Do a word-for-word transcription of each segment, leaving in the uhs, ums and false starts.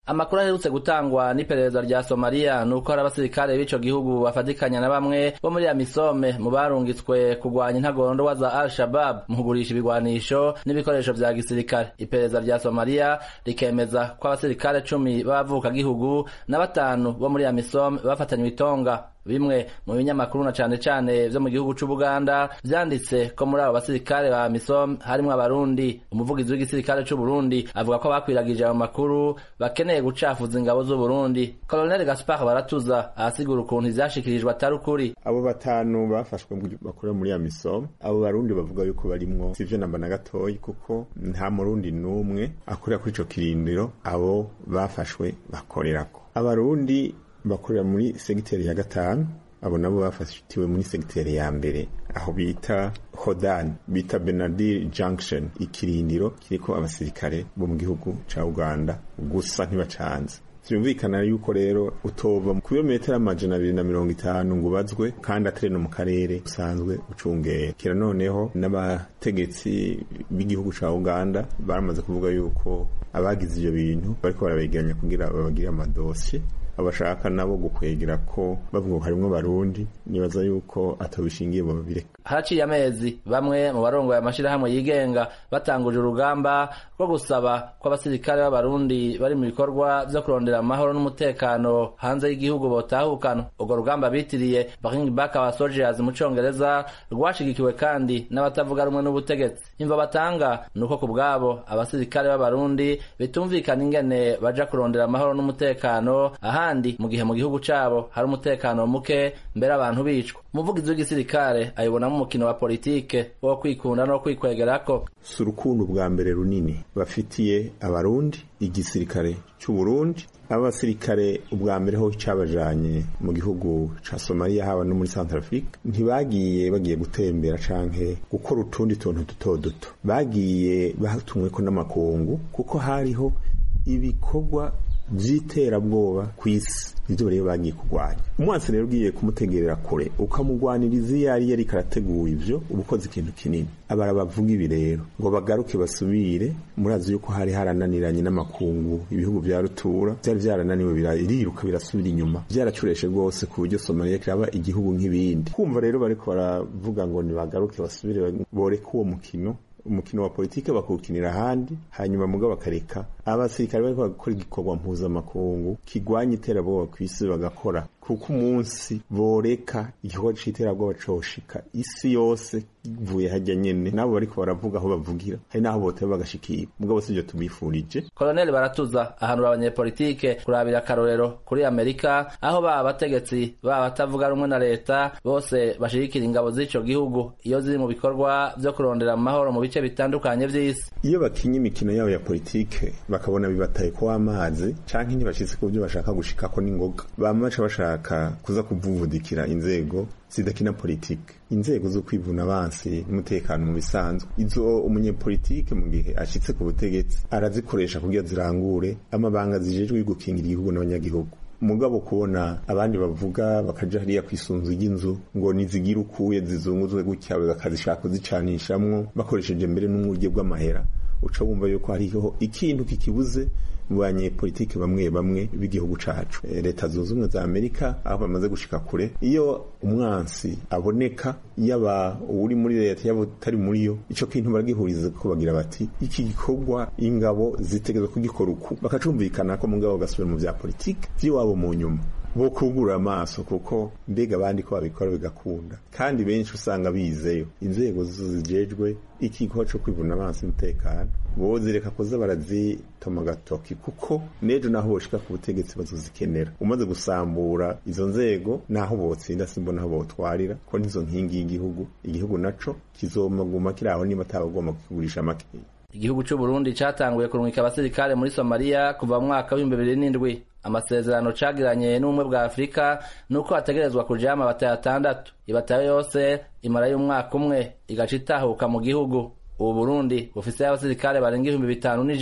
Amakuru aherutse gutangwa n'iperereza rya Somalia nuko hari abasirikare b'ico gihugu bafatikanya na bamwe bo muri Amisome mu barungitswe kugwanya intagondwa za Al-Shabaab mu kugurisha ibigwanisho n'ibikoresho vya gisirikare. Iperereza rya Somalia rikemeza ko abasirikare cumi b'abavuka gihugu na batanu bo muri Amisome bafatanywe itonga. Bimwe mu binyamakuru na cane cane vyo mu gihugu c'Ubuganda vyanditse ko muri abo basirikare ba Amisom harimwo abarundi. Umuvugizi w'igisirikare c'u Burundi avuga ko bakwiragije ayo makuru bakeneye gucafuza ingabo z'u Burundi. Colonel Gaspard Baratuza asigura ukuntu ivyashikirijwe atari ukuri. Abo batanu bafashwe bakora muri Amisom, abo barundi bavuga yuko barimwo sivyo namba na gatoyi, kuko nta murundi numwe akorera kuri ico kirindiro abo bafashwe bakorerako. Abarundi bakorera muri segiteri ya gatanu, abo nabo bafashitiwe muri segiteri ya mbere aho bita Hodan, bita Benardir Junction, ikirindiro kiriko abasirikare bo mu gihugu ca Uganda gusa ntibacanze. Vyumvikana yuko rero utova ku kilometero amajana abiri na mirongo itanu ngo ubazwe kandi atari no mu karere usanzwe ucungera. Kira noneho n'abategetsi b'igihugu ca Uganda baramaze kuvuga yuko abagize ivyo bintu bariko barabegeranya kugira babagire amadosiye, abashaka nabo gukwegera ko bavuga harimwo barundi, nibaza yuko atabishingiye bo babireka. Haraciye amezi bamwe mu barongoye amashirahamwe yigenga batanguje urugamba rwo gusaba ko abasirikare b'abarundi bari mu bikorwa vyo kurondera amahoro n'umutekano hanze y'igihugu botahukana. Urwo rugamba bitiriye Bring Back Our Soldiers mu Congereza rwashigikiwe kandi n'abatavuga rumwe n'ubutegetsi. Imva batanga nuko ku bwabo abasirikare b'abarundi bitumvikana ingene baja kurondera amahoro n'umutekano ahandi mu gihe mu gihugu cabo hari umutekano muke, mbere abantu bicwa. Umuvugizi w'igisirikare ayibona mu mukino wa politike wo kwikunda no kwikwegerako. Surukundo bwa mbere runini bafitiye abarundi, igisirikare cy'u Burundi. Abasirikare ubwa mbere ho cyabajanye mu gihugu ca Somalia haba no muri Central Africa ntibagiye bagiye gutembera canke gukora utundi tuntu duto duto, bagiye batumwe ko n'amakungu kuko hariho ibikorwa vy'iterabwoba kw'isi, ivyo rero bagiye kugwanya. Umwansi rero ugiye kumutegerera kure ukamugwaniriza iyo yari yari karateguye ivyo ubukoze ikintu kinini. Abara bavuga ibi rero ngo bagaruke basubire, murazi yuko hari harananiranye n'amakungu, ibihugu vya rutura vyari vyarananiwe birariruka birasubira inyuma, vyaracureshe rwose ku buryo Somalia kiraba igihugu nk'ibindi. Kumva rero bariko baravuga ngo ni bagaruke basubire boreka uwo mukino umukino wa politike bakukinira handi, hanyuma mugabo bakareka abasirikare bariko bakora igikorwa mpuzamakungu kigwanya iterabwoba kw'isi bagakora, kuko umunsi boreka igikorwa c'iterabwoba coshika isi yose ivuye hajya nyene nabo bariko baravuga aho bavugira, hari naho boteba bagashikira, mugabo sivyo tubifurije. Colonel Baratuza ahanura abanyepolitike kurabira akarorero kuri Amerika, aho baba abategetsi baba batavuga rumwe na leta bose bashigikira ingabo z'ico gihugu iyo ziri mu bikorwa vyo kurondera amahoro mu bice bitandukanye vy'isi. Iyo bakinye imikino yabo ya politike bakabona bibataye ko amazi canke ntibashitse ku byo bashaka gushikako n'ingoga, bamaca bashaka kuza kuvuvudikira inzego zidakina politike, inzego zo kwivuna abansi n'umutekano mu bisanzwe. Izo umunyepolitike mu gihe ashitse ku butegetsi arazikoresha kugira zirangure amabanga zijejwe gukingira igihugu n'abanyagihugu. Mugabo kubona abandi bavuga bakaja hariya kwisunzu y'inzu ngo nizigira ukuye zizunguzwe gutya bakazishaka kuzicanishamwo bakoresheje mbere n'umurye bw'amahera, uca wumva yuko hariho ikintu kikibuze mu banyepolitike bamwe bamwe b'igihugu cacu. E, leta zunze ubumwe za Amerika aho bamaze gushika kure, iyo umwansi aboneka yaba uri muri leta yaba utari muri yo, ico kintu baragihuriza ko bagira bati iki gikorwa ingabo zitegezwe kugikora uku, bakacumvikana ko mugabo gasubira mu vya politike vy'iwabo mu nyuma bo kugura amaso, kuko mbega abandi ko babikora bigakunda, kandi benshi usanga bizeyo inzego zijejwe ikigo cyo kwivuna abansi umutekano bozireka koza barazitoma gatoki, kuko nejo naho boshika ku butegetsi bazozikenera. Umaze gusambura izo nzego naho botsinda simbona aho botwarira, ko nizo nkingi y'igihugu, igihugu naco kizomaguma kiraho niba tabagomba kugurisha make. Igihugu c'u Burundi catanguye kurungika abasirikare muri Somalia kuva mu mwaka wa bibiri n'indwi. Amasezerano cagiranye n'umwe bwa Afrika nuko ategerezwa kujama bataya atandatu, ibatayo yose imara y'umwaka umwe igaca itahuka mu gihugu. Ubu Burundi bufise abasirikare barenga ibihumbi bitanu n'ijana.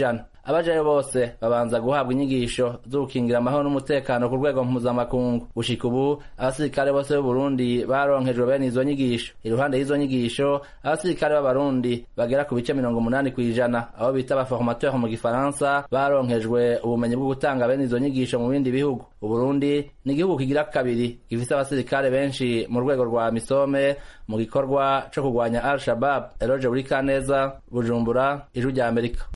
abajayo bose babanza guhabwa inyigisho zo gukingira amahoro n'umutekano ku rwego mpuzamakungu. Gushika ubu abasirikare bose b'u Burundi baronkejwe bene izo nyigisho. Iruhande y'izo nyigisho abasirikare b'abarundi bagera ku bice mirongo umunani kw'ijana abo bita abaformateur mu gifaransa baronkejwe ubumenyi bwo gutanga bene izo nyigisho mu bindi bihugu. U Burundi ni igihugu kigira kabiri gifise abasirikare benshi mu rwego rwa misome mu gikorwa co kugwanya Al-Shabaab. Eloge Burikaneza, Bujumbura, Ijwi rya Amerika.